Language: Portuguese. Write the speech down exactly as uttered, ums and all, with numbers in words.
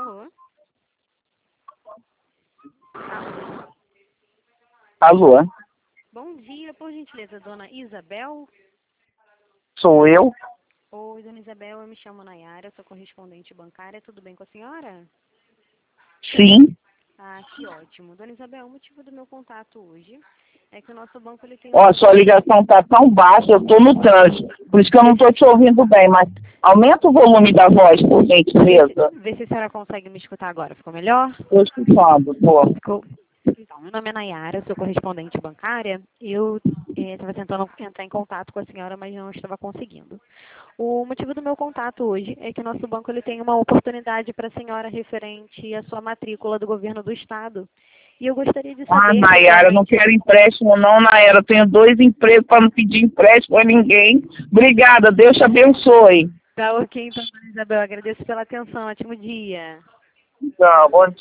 Alô? Alô? Alô? Bom dia, por gentileza, dona Isabel? Sou eu? Oi, dona Isabel, eu me chamo Nayara, sou correspondente bancária, tudo bem com a senhora? Sim. Ah, que ótimo. Dona Isabel, o motivo do meu contato hoje é que o nosso banco ele tem... Ó, sua ligação tá tão baixa, eu tô no trânsito, por isso que eu não tô te ouvindo bem, mas aumenta o volume da voz, por gentileza. Vê se a senhora consegue me escutar agora, ficou melhor? Tô escutando, tô. Ficou... Então, meu nome é Nayara, sou correspondente bancária. Eu estava tentando entrar em contato com a senhora, mas não estava conseguindo. O motivo do meu contato hoje é que o nosso banco ele tem uma oportunidade para a senhora referente à sua matrícula do governo do estado. E eu gostaria de Ah, saber se Nayara, eu não atualmente... quero empréstimo não, Nayara, eu tenho dois empregos para não pedir empréstimo a ninguém. Obrigada, Deus te abençoe. Tá ok, então, dona Isabel, agradeço pela atenção. Ótimo dia. Então, bom